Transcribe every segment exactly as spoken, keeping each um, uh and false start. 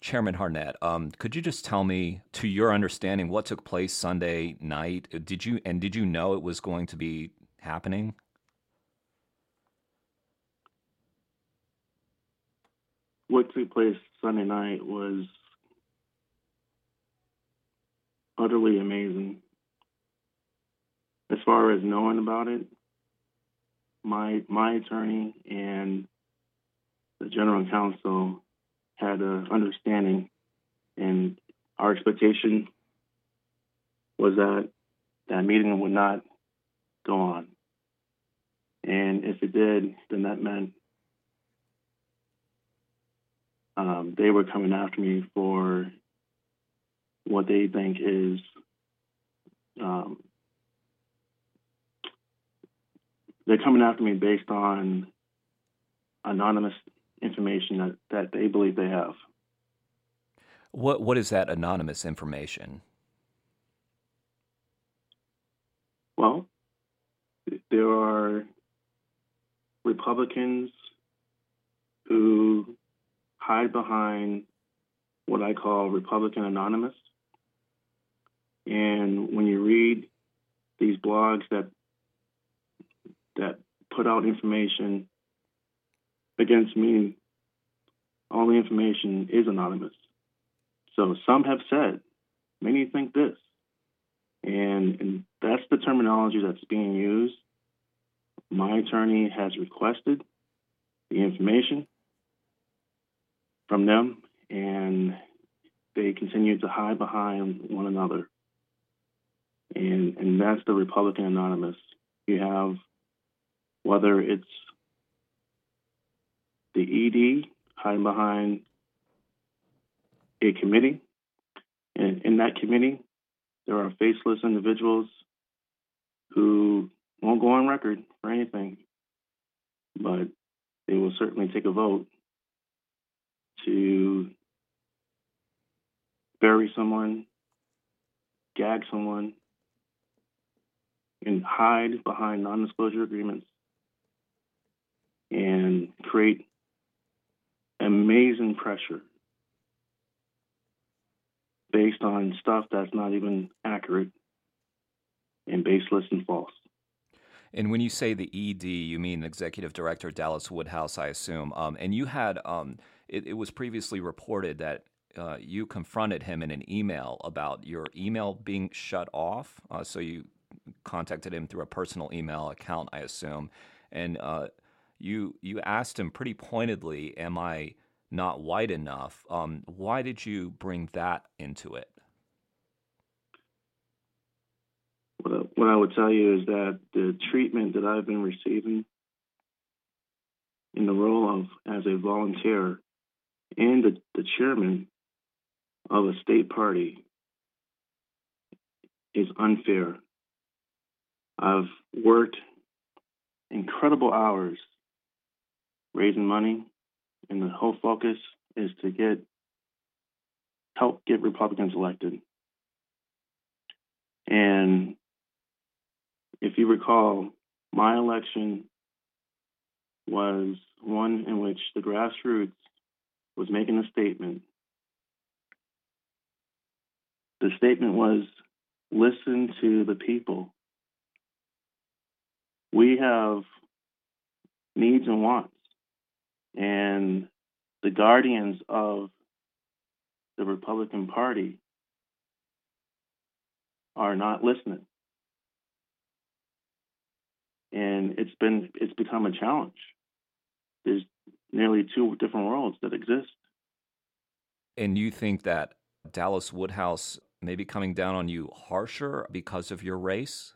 Chairman Harnett, um, could you just tell me, to your understanding, what took place Sunday night? Did you and did you know it was going to be happening? What took place Sunday night was utterly amazing. As far as knowing about it, my my attorney and the general counsel had an understanding, and our expectation was that that meeting would not go on. And if it did, then that meant um, they were coming after me for what they think is um, they're coming after me based on anonymous information that, that they believe they have. What what is that anonymous information? Well, there are Republicans who hide behind what I call Republican Anonymous. And when you read these blogs that that put out information against me, all the information is anonymous. So some have said, many think this. And, and that's the terminology that's being used. My attorney has requested the information from them, and they continue to hide behind one another. And, and that's the Republican Anonymous. You have, whether it's the E D hiding behind a committee, and in that committee, there are faceless individuals who won't go on record for anything, but they will certainly take a vote to bury someone, gag someone, and hide behind non-disclosure agreements and create amazing pressure based on stuff that's not even accurate and baseless and false. And when you say the E D, you mean Executive Director Dallas Woodhouse, I assume. Um, and you had, um, it, it was previously reported that uh, you confronted him in an email about your email being shut off. Uh, so you contacted him through a personal email account, I assume. And uh, you you asked him pretty pointedly, am I not white enough? Um, why did you bring that into it? What what I would tell you is that the treatment that I've been receiving in the role of as a volunteer and the, the chairman of a state party is unfair. I've worked incredible hours raising money, and the whole focus is to get help get Republicans elected. And if you recall, my election was one in which the grassroots was making a statement. The statement was, listen to the people. We have needs and wants, and the guardians of the Republican Party are not listening. And it's been it's become a challenge. There's nearly two different worlds that exist. And you think that Dallas Woodhouse may be coming down on you harsher because of your race?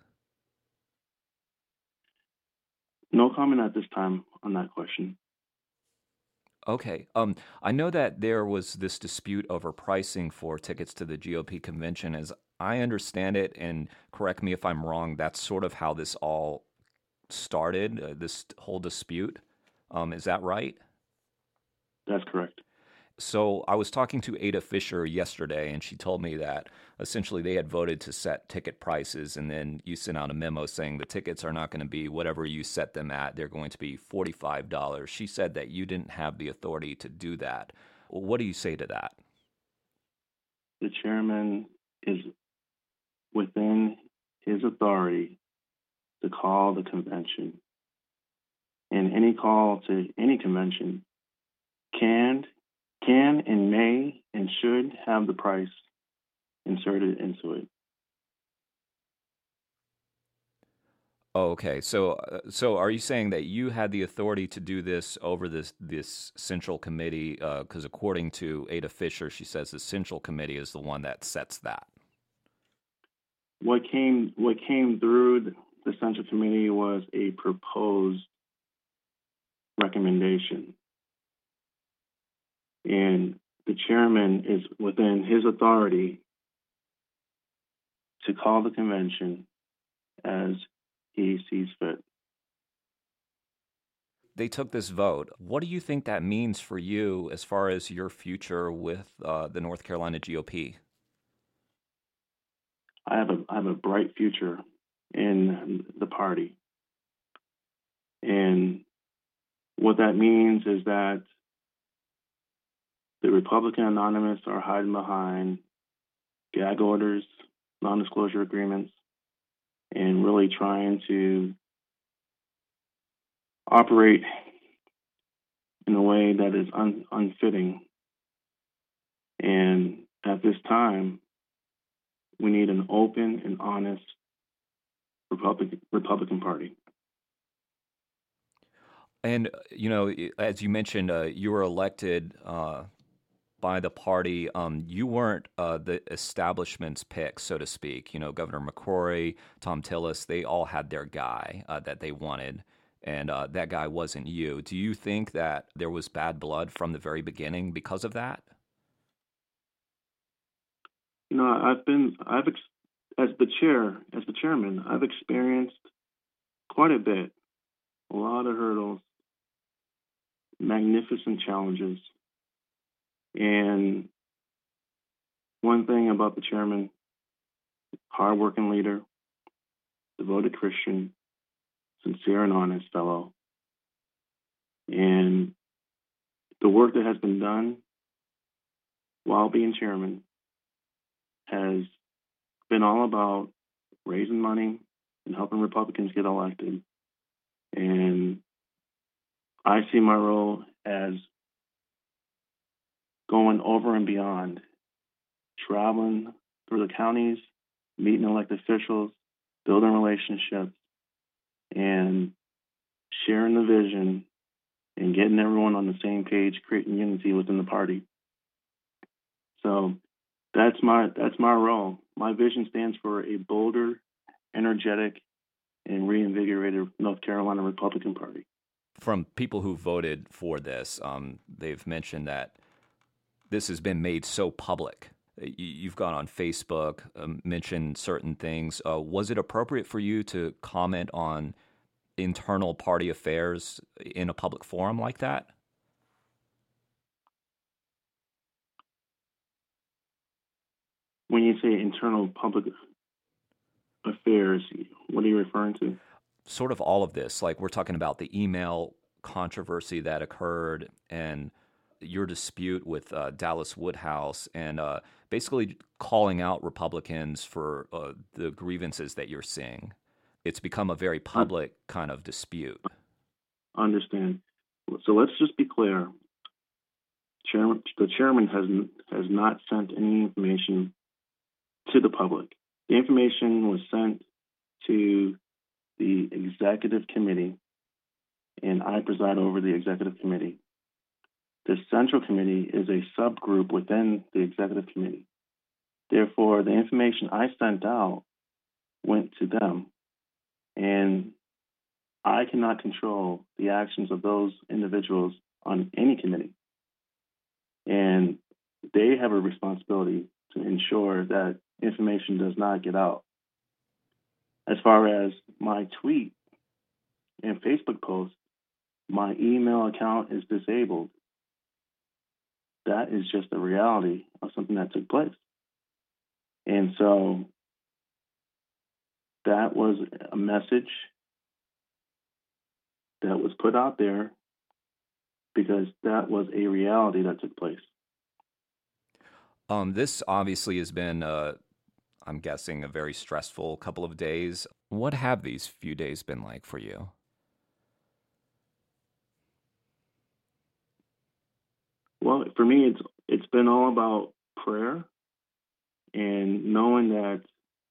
No comment at this time on that question. Okay. Um, I know that there was this dispute over pricing for tickets to the G O P convention. As I understand it, and correct me if I'm wrong, that's sort of how this all started, uh, this whole dispute. Um, is that right? That's correct. So I was talking to Ada Fisher yesterday, and she told me that essentially they had voted to set ticket prices, and then you sent out a memo saying the tickets are not going to be whatever you set them at. They're going to be forty-five dollars. She said that you didn't have the authority to do that. What do you say to that? the chairman is within his authority to call the convention. And any call to any convention can, can and may and should have the price inserted into it. Oh, okay. So, uh, so are you saying that you had the authority to do this over this this central committee? Because according to Ada Fisher, she says the central committee is the one that sets that. What came what came through the, the Central Committee was a proposed recommendation, and the chairman is within his authority to call the convention as he sees fit. They took this vote. What do you think that means for you as far as your future with uh, the North Carolina G O P? I have a I have a bright future in the party, and what that means is that the Republican Anonymous are hiding behind gag orders, non-disclosure agreements, and really trying to operate in a way that is un- unfitting. And at this time, we need an open and honest Republican Republican Party. And, uh, you know, i- as you mentioned, uh, you were elected uh, by the party. Um, you weren't uh, the establishment's pick, so to speak. You know, Governor McCrory, Tom Tillis, they all had their guy uh, that they wanted, and uh, that guy wasn't you. Do you think that there was bad blood from the very beginning because of that? You know, I've been I've ex- as the chair, as the chairman, I've experienced quite a bit, a lot of hurdles, magnificent challenges, and one thing about the chairman, hardworking leader, devoted Christian, sincere and honest fellow, and the work that has been done while being chairman has been all about raising money and helping Republicans get elected. And I see my role as going over and beyond, traveling through the counties, meeting elected officials, building relationships, and sharing the vision and getting everyone on the same page, creating unity within the party. So that's my that's my role. My vision stands for a bolder, energetic, and reinvigorated North Carolina Republican Party. From people who voted for this, um, they've mentioned that this has been made so public. Uh, you- You've gone on Facebook, um, mentioned certain things. Uh, was it appropriate for you to comment on internal party affairs in a public forum like that? When you say internal public affairs, what are you referring to? Sort of all of this, like we're talking about the email controversy that occurred and your dispute with uh, Dallas Woodhouse, and uh, basically calling out Republicans for uh, the grievances that you're seeing. It's become a very I public kind of dispute. understand. So let's just be clear. Chairman, the chairman has has not sent any information to the public. The information was sent to the executive committee, and I preside over the executive committee. The central committee is a subgroup within the executive committee. Therefore, the information I sent out went to them, and I cannot control the actions of those individuals on any committee. And they have a responsibility to ensure that information does not get out. As far as my tweet and Facebook post, my email account is disabled. That is just the reality of something that took place. And so that was a message that was put out there because that was a reality that took place. Um, this obviously has been, uh, I'm guessing, a very stressful couple of days. What have these few days been like for you? Well, for me, it's it's been all about prayer and knowing that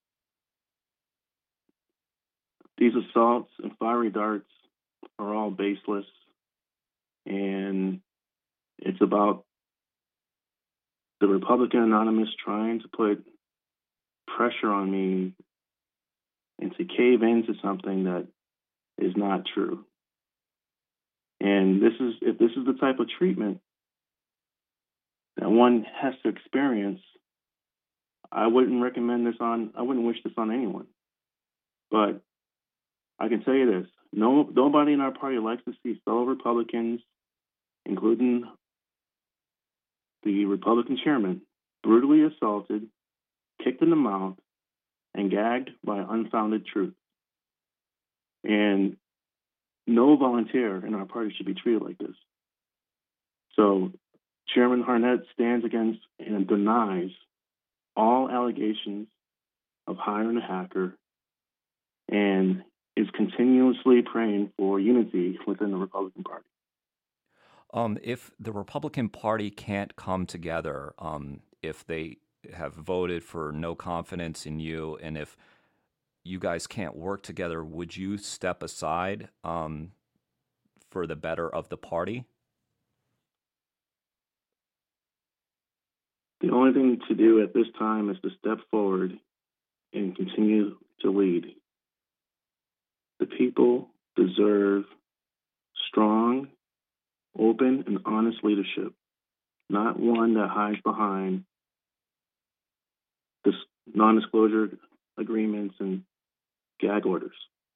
these assaults and fiery darts are all baseless, and it's about the Republican Anonymous trying to put pressure on me and to cave into something that is not true. And this is if this is the type of treatment that one has to experience, I wouldn't recommend this on I wouldn't wish this on anyone. But I can tell you this, no nobody in our party likes to see fellow Republicans, including the Republican chairman, brutally assaulted, kicked in the mouth, and gagged by unfounded truth. And no volunteer in our party should be treated like this. So Chairman Harnett stands against and denies all allegations of hiring a hacker and is continuously praying for unity within the Republican Party. Um, if the Republican Party can't come together, um, if they have voted for no confidence in you, and if you guys can't work together, would you step aside um, for the better of the party? The only thing to do at this time is to step forward and continue to lead. The people deserve strong, open, and honest leadership, not one that hides behind this non-disclosure agreements and gag orders.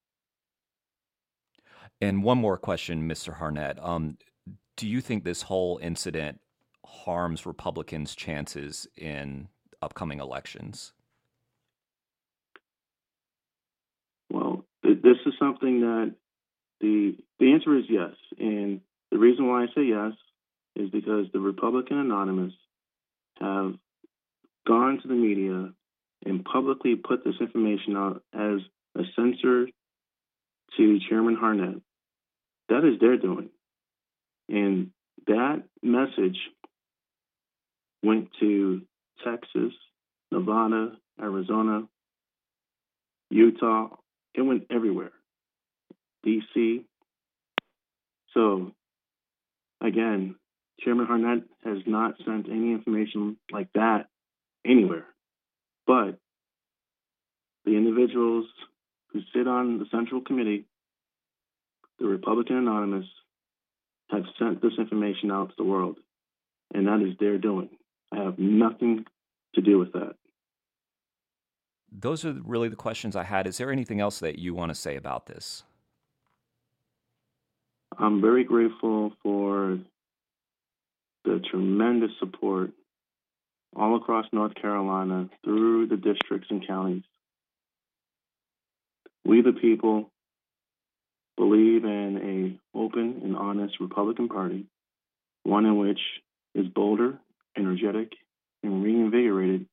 And one more question, Mister Harnett. Um, do you think this whole incident harms Republicans' chances in upcoming elections? Well, th- this is something that the the answer is yes, and the reason why I say yes is because the Republican Anonymous have gone to the media and publicly put this information out as a censor to Chairman Harnett. That is their doing. And that message went to Texas, Nevada, Arizona, Utah. It went everywhere. D C. So, again, Chairman Harnett has not sent any information like that anywhere. But the individuals who sit on the Central Committee, the Republican Anonymous, have sent this information out to the world, and that is their doing. I have nothing to do with that. Those are really the questions I had. Is there anything else that you want to say about this? I'm very grateful for the tremendous support all across North Carolina through the districts and counties. We, the people, believe in an open and honest Republican Party, one in which is bolder, energetic, and reinvigorated.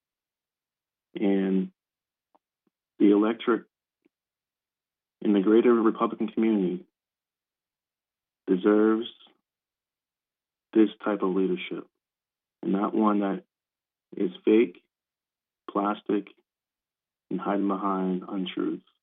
And the electorate in the greater Republican community deserves this type of leadership, and not one that is fake, plastic, and hiding behind untruths.